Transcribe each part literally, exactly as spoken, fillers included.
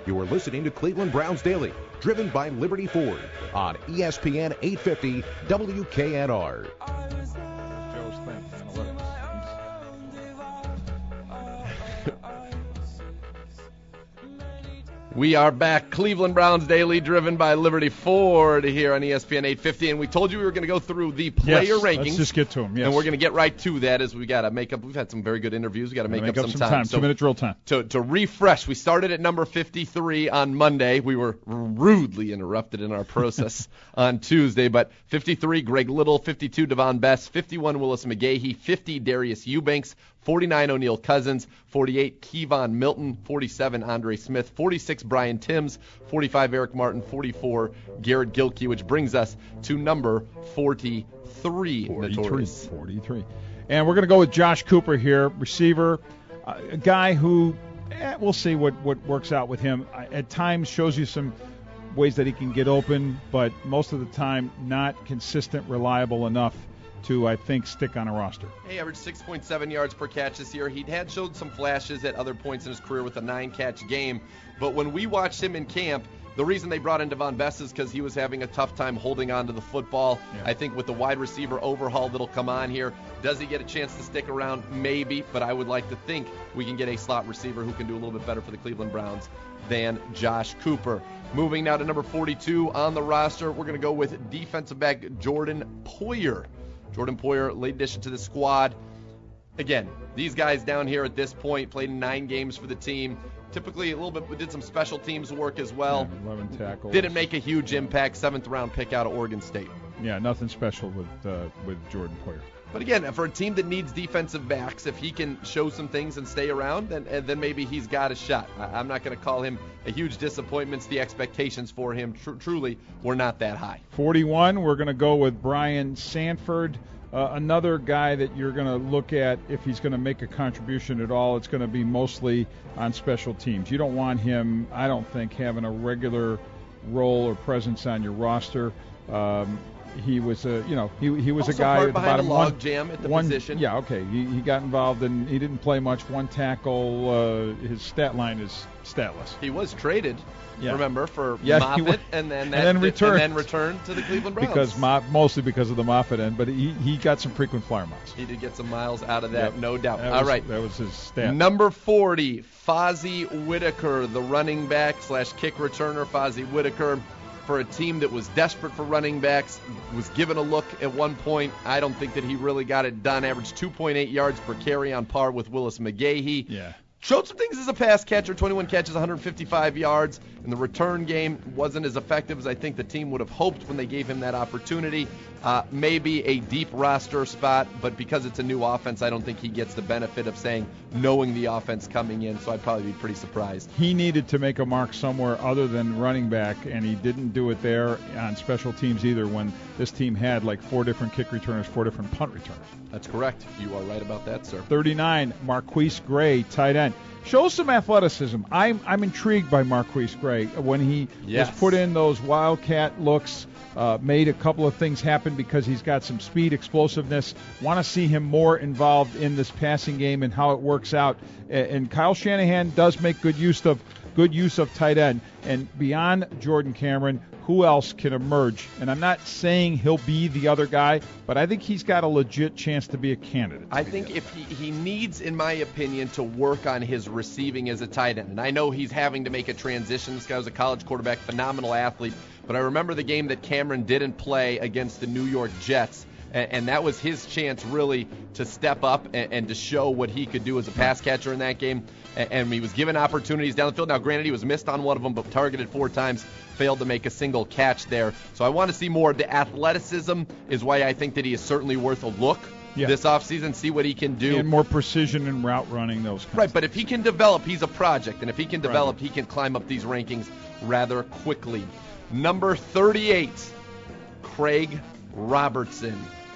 You are listening to Cleveland Browns Daily, driven by Liberty Ford on E S P N eight fifty W K N R. Joe's thing, analytics. We are back, Cleveland Browns Daily, driven by Liberty Ford here on E S P N eight fifty, and we told you we were going to go through the player yes, rankings. Let's just get to them. Yes. And we're going to get right to that as we got to make up. We've had some very good interviews. We got to make, make up, up some, some time. time. So Two minute drill time. To to refresh, we started at number fifty-three on Monday. We were rudely interrupted in our process on Tuesday, but fifty-three, Greg Little, fifty-two, Devon Best, fifty-one, Willis McGahee, fifty, Darius Eubanks, forty-nine, O'Neal Cousins, forty-eight, Kevon Milton, forty-seven, Andre Smith, forty-six, Brian Timms, forty-five, Eric Martin, forty-four, Garrett Gilkey, which brings us to number forty-three. forty-three. forty-three. And we're going to go with Josh Cooper here, receiver, uh, a guy who, eh, we'll see what, what works out with him. At times shows you some ways that he can get open, but most of the time not consistent, reliable enough to, I think, stick on a roster. He averaged six point seven yards per catch this year. He had showed some flashes at other points in his career with a nine-catch game. But when we watched him in camp, the reason they brought in Devon Best is because he was having a tough time holding on to the football. Yeah. I think with the wide receiver overhaul that'll come on here, does he get a chance to stick around? Maybe, but I would like to think we can get a slot receiver who can do a little bit better for the Cleveland Browns than Josh Cooper. Moving now to number forty-two on the roster, we're going to go with defensive back Jordan Poyer. Jordan Poyer, late addition to the squad. Again, these guys down here at this point played nine games for the team. Typically a little bit, we did some special teams work as well. Yeah, eleven tackles. Didn't make a huge impact. Seventh round pick out of Oregon State. Yeah, nothing special with uh, with Jordan Poyer. But again, for a team that needs defensive backs, if he can show some things and stay around, then then maybe he's got a shot. I'm not going to call him a huge disappointment. The expectations for him tr- truly were not that high. forty-one, we're going to go with Brian Sanford. Uh, another guy that you're going to look at if he's going to make a contribution at all, it's going to be mostly on special teams. You don't want him, I don't think, having a regular role or presence on your roster. Um, he was a, you know, he he was also a guy part at the behind bottom a log one jam at the one, position. Yeah, okay. He he got involved and he didn't play much. One tackle. Uh, his stat line is statless. He was traded. Yeah. Remember, for Yeah, Moffitt, was, and then that, and then returned, and then returned to the Cleveland Browns. Because Mo- mostly because of the Moffitt end, but he, he got some frequent flyer miles. He did get some miles out of that, Yep. no doubt. That All was, right, that was his stat. number forty, Fozzie Whitaker, the running back slash kick returner. Fozzie Whitaker, for a team that was desperate for running backs, was given a look at one point. I don't think that he really got it done. Averaged two point eight yards per carry on par with Willis McGahee. Yeah. Showed some things as a pass catcher, twenty-one catches, one hundred fifty-five yards. In the return game, wasn't as effective as I think the team would have hoped when they gave him that opportunity. Uh, maybe a deep roster spot, but because it's a new offense, I don't think he gets the benefit of saying, knowing the offense coming in, so I'd probably be pretty surprised. He needed to make a mark somewhere other than running back, and he didn't do it there on special teams either when this team had like four different kick returners, four different punt returners. That's correct. You are right about that, sir. thirty-nine, Marquise Gray, tight end. Shows some athleticism. I'm I'm intrigued by Marquise Gray. When he Yes. was put in those Wildcat looks, uh, made a couple of things happen because he's got some speed, explosiveness. Want to see him more involved in this passing game and how it works out. And, and Kyle Shanahan does make good use of good use of tight end. And beyond Jordan Cameron, who else can emerge? And I'm not saying he'll be the other guy, but I think he's got a legit chance to be a candidate. I think if he, he needs, in my opinion, to work on his receiving as a tight end. And I know he's having to make a transition. This guy was a college quarterback, phenomenal athlete. But I remember the game that Cameron didn't play against the New York Jets. And, and that was his chance, really, to step up and, and to show what he could do as a pass catcher in that game. And, and he was given opportunities down the field. Now, granted, he was missed on one of them, but targeted four times. Failed to make a single catch there. So I want to see more. The athleticism is why I think that he is certainly worth a look Yeah. this offseason, see what he can do. And more precision in route running, those kinds Right, of but if he can develop, he's a project. And if he can Right. develop, he can climb up these rankings rather quickly. Number thirty-eight, Craig Robertson.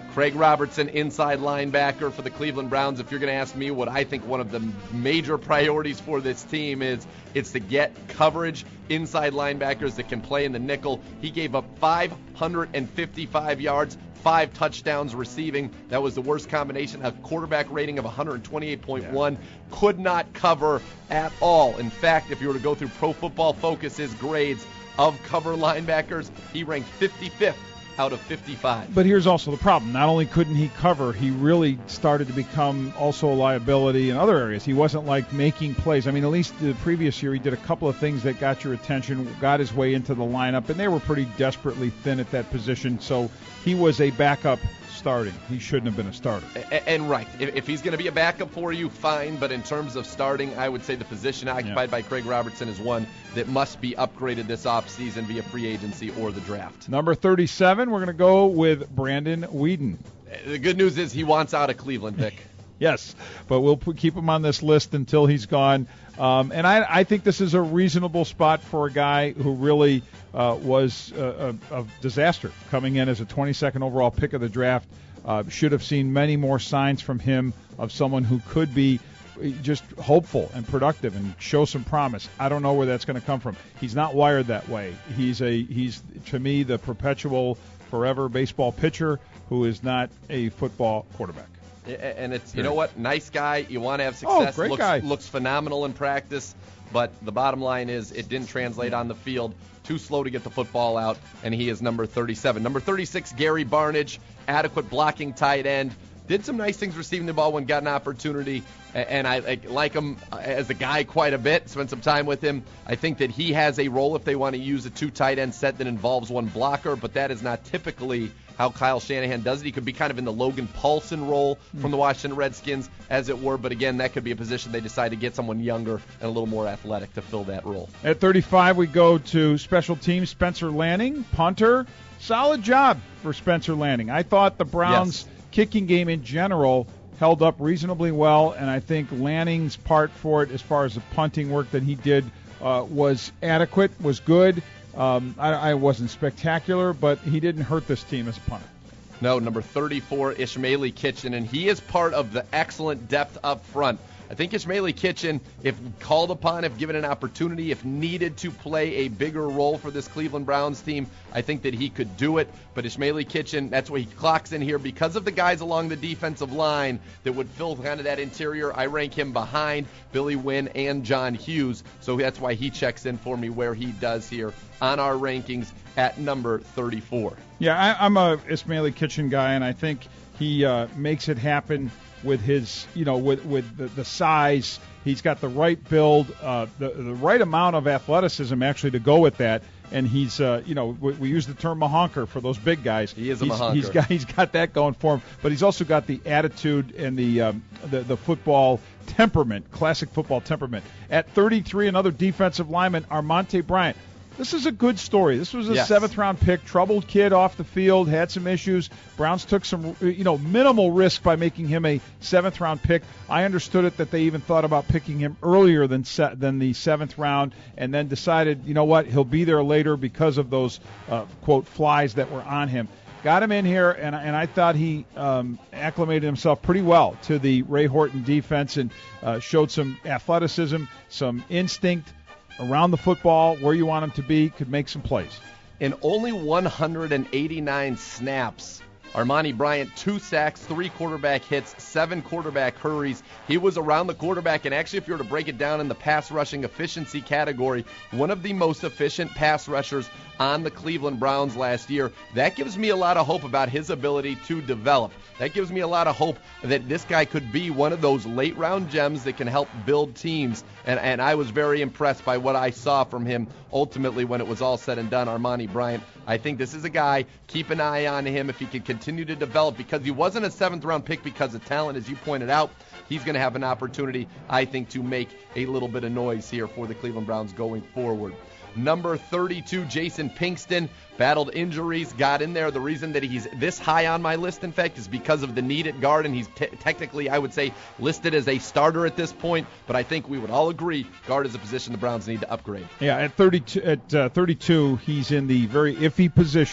Craig Robertson, inside linebacker for the Cleveland Browns. If you're going to ask me what I think one of the major priorities for this team is, it's to get coverage inside linebackers that can play in the nickel. He gave up five hundred fifty-five yards, five touchdowns receiving. That was the worst combination. A quarterback rating of one twenty-eight point one. Yeah. Could not cover at all. In fact, if you were to go through Pro Football Focus's grades of cover linebackers, he ranked fifty-fifth out of fifty-five. But here's also the problem. Not only couldn't he cover, he really started to become also a liability in other areas. He wasn't like making plays. I mean, at least the previous year he did a couple of things that got your attention, got his way into the lineup, and they were pretty desperately thin at that position. So he was a backup starting. He shouldn't have been a starter. And, and right, if, if he's going to be a backup for you, fine. But in terms of starting, I would say the position occupied yeah. by Craig Robertson is one that must be upgraded this offseason via free agency or the draft. Number thirty-seven, we're going to go with Brandon Weeden. The good news is he wants out of Cleveland, Vic. Yes, but we'll put, keep him on this list until he's gone. Um, and I, I think this is a reasonable spot for a guy who really uh, was a, a, a disaster coming in as a twenty-second overall pick of the draft. Uh, should have seen many more signs from him of someone who could be just hopeful and productive and show some promise. I don't know where that's going to come from. He's not wired that way. He's a he's to me the perpetual, forever baseball pitcher who is not a football quarterback. And it's, you know what, nice guy. You want to have success. Oh, great looks, guy. Looks phenomenal in practice, but the bottom line is it didn't translate on the field. Too slow to get the football out, and he is number thirty-seven. Number thirty-six, Gary Barnidge, adequate blocking tight end. Did some nice things receiving the ball when got an opportunity, and I, I like him as a guy quite a bit. Spent some time with him. I think that he has a role if they want to use a two tight end set that involves one blocker, but that is not typically how Kyle Shanahan does it. He could be kind of in the Logan Paulson role from the Washington Redskins, as it were, but again, that could be a position they decide to get someone younger and a little more athletic to fill that role. At thirty-five, we go to special teams, Spencer Lanning, punter. Solid job for Spencer Lanning. I thought the Browns' yes. kicking game in general held up reasonably well, and I think Lanning's part for it as far as the punting work that he did uh, was adequate, was good. Um, I, I wasn't spectacular, but he didn't hurt this team as a punter. No, number thirty-four, Ishmaeli Kitchen, and he is part of the excellent depth up front. I think Ishmaeli Kitchen, if called upon, if given an opportunity, if needed to play a bigger role for this Cleveland Browns team, I think that he could do it. But Ishmaeli Kitchen, that's where he clocks in here. Because of the guys along the defensive line that would fill kind of that interior, I rank him behind Billy Wynn and John Hughes. So that's why he checks in for me where he does here on our rankings at number thirty-four. Yeah, I, I'm a Ishmaeli Kitchen guy, and I think he uh, makes it happen with his, you know, with with the, the size. He's got the right build, uh, the the right amount of athleticism actually to go with that. And he's, uh, you know, we, we use the term mahonker for those big guys. He is a he's, mahonker. He's got he's got that going for him, but he's also got the attitude and the um, the, the football temperament, classic football temperament. At thirty-three, another defensive lineman, Armonte Bryant. This is a good story. This was a yes. seventh-round pick, troubled kid off the field, had some issues. Browns took some, you know, minimal risk by making him a seventh-round pick. I understood it that they even thought about picking him earlier than se- than the seventh round, and then decided, you know what, he'll be there later because of those, uh, quote, flies that were on him. Got him in here, and, and I thought he um, acclimated himself pretty well to the Ray Horton defense and uh, showed some athleticism, some instinct around the football, where you want him to be, could make some plays. In only one hundred eighty-nine snaps, Armonte Bryant, two sacks, three quarterback hits, seven quarterback hurries. He was around the quarterback, and actually if you were to break it down in the pass rushing efficiency category, one of the most efficient pass rushers on the Cleveland Browns last year. That gives me a lot of hope about his ability to develop. That gives me a lot of hope that this guy could be one of those late-round gems that can help build teams, and, and I was very impressed by what I saw from him ultimately when it was all said and done. Armonte Bryant, I think this is a guy, keep an eye on him if he can continue to develop, because he wasn't a seventh-round pick because of talent, as you pointed out. He's going to have an opportunity, I think, to make a little bit of noise here for the Cleveland Browns going forward. Number thirty-two, Jason Pinkston, battled injuries, got in there. The reason that he's this high on my list, in fact, is because of the need at guard, and he's t- technically, I would say, listed as a starter at this point, but I think we would all agree guard is a position the Browns need to upgrade. Yeah, at thirty-two, at uh, thirty-two, he's in the very iffy position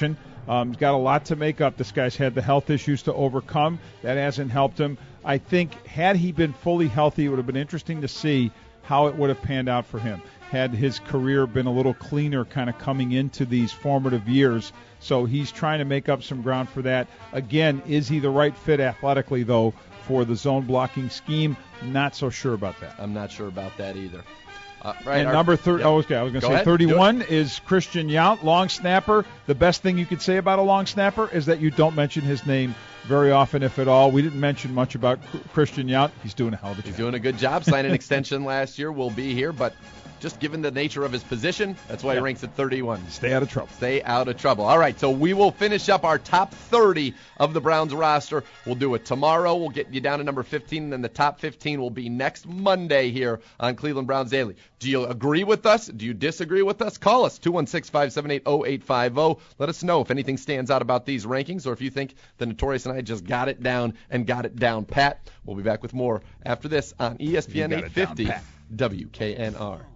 Um, he's got a lot to make up. This guy's had the health issues to overcome. That hasn't helped him. I think had he been fully healthy, it would have been interesting to see how it would have panned out for him had his career been a little cleaner kind of coming into these formative years. So he's trying to make up some ground for that. Again, is he the right fit athletically, though, for the zone blocking scheme? Not so sure about that. I'm not sure about that either. Uh, right, and our, number thirty, yep. oh, okay, I was going to say ahead, thirty-one is Christian Yount, long snapper. The best thing you could say about a long snapper is that you don't mention his name very often, if at all. We didn't mention much about Christian Yount. He's doing a hell of a job. He's doing a good job. Signed an extension last year. Will be here, but just given the nature of his position, that's why yeah. he ranks at thirty-one. Stay out of trouble. Stay out of trouble. All right, so we will finish up our top thirty of the Browns roster. We'll do it tomorrow. We'll get you down to number fifteen, and then the top fifteen will be next Monday here on Cleveland Browns Daily. Do you agree with us? Do you disagree with us? Call us, two one six, five seven eight, zero eight five zero. Let us know if anything stands out about these rankings or if you think the Notorious and I just got it down and got it down pat. We'll be back with more after this on E S P N eight fifty W K N R.